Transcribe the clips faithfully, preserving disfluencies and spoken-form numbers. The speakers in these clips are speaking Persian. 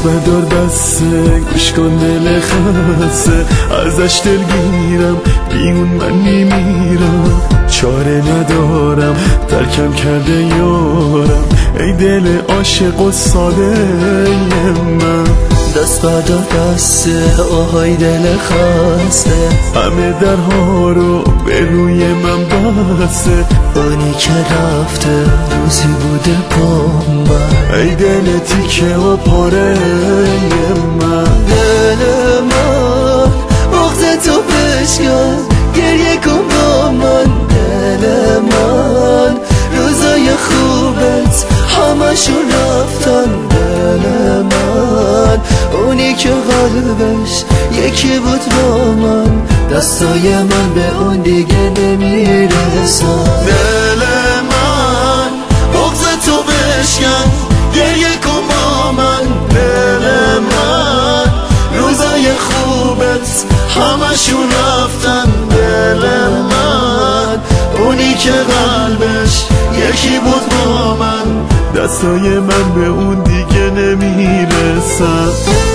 بردار بسته، گوش کن دل خسته، ازش دلگیرم بیون من میمیرم، چاره ندارم ترکم کرده یارم، ای دل عاشق و ساده من. دست بردار بسته، آهای دل خسته، همه درها رو به روی من بسته، اونی که رفته روزی بوده پام بر، ای دل تیکه و پاره من. دل من بغض تو بشکن، گریه کن با من. دل من روزای خوبت همشون رفتن. دل من اونی که قلبش یکی بود با من، دستای من به اون دیگه نمیرسن. دل من بغض تو بشکن، گریه کن با من. دل من روزای خوبت همشون رفتن. دل من اونی که قلبش یکی بود با من، دستای من به اون دیگه نمیرسن.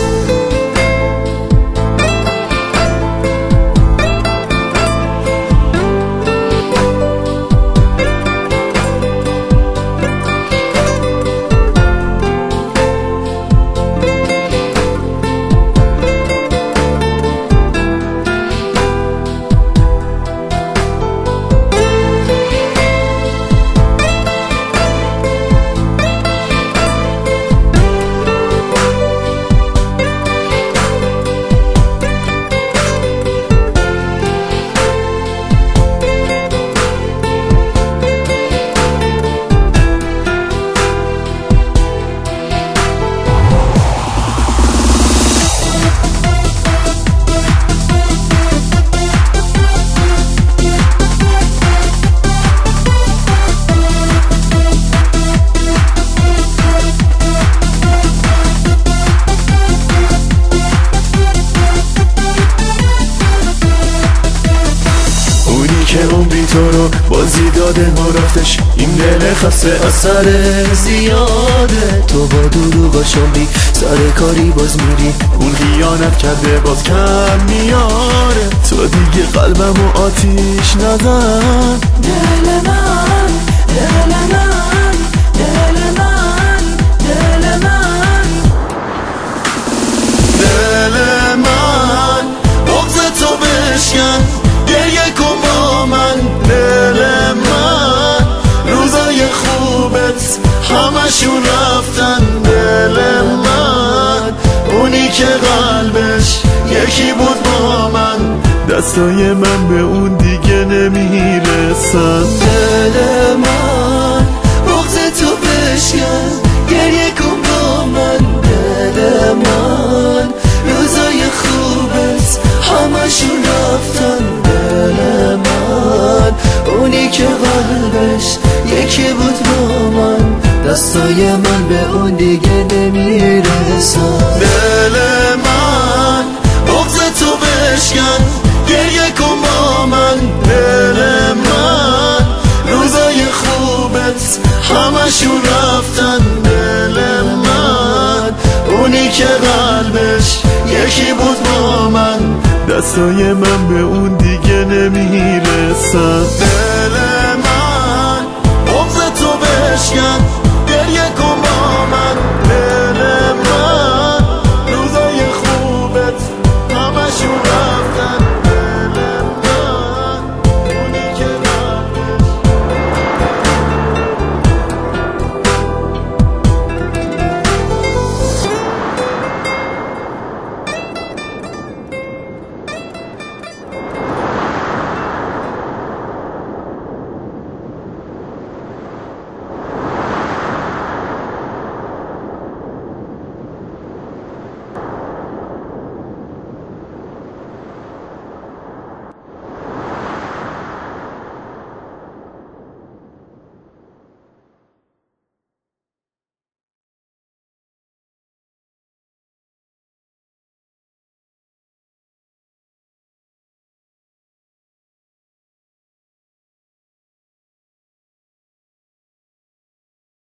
که عمری تو رو بازی داده و رفتش، این دل خسته اثر زیاده. تو با دروغاشون بی سر کاری باز میری، اون خیانت کرده باز کم میاره، تو دیگه قلبمو آتیش نزن. دل من دل من دل من دل من دل من بغض تو بشکن، گریه کن با من. دل من روزای خوبت همشون رفتن. دل من اونی که قلبش یکی بود با من، دستای من به اون دیگه نمیرسن. دل من بغض تو بشکن، گریه کن با من. دل من روزای خوبت همشون رفتن. دل من اونی که قلبش یکی بود با من، دستای من به اون دیگه نمیرسن. دل من بغض تو بشکن، گریه کن با من. دل من روزای خوبت همشون رفتن. دل من اونی که قلبش یکی بود با من، دستای من به اون دیگه نمیرسن. دل من بغض تو بشکن،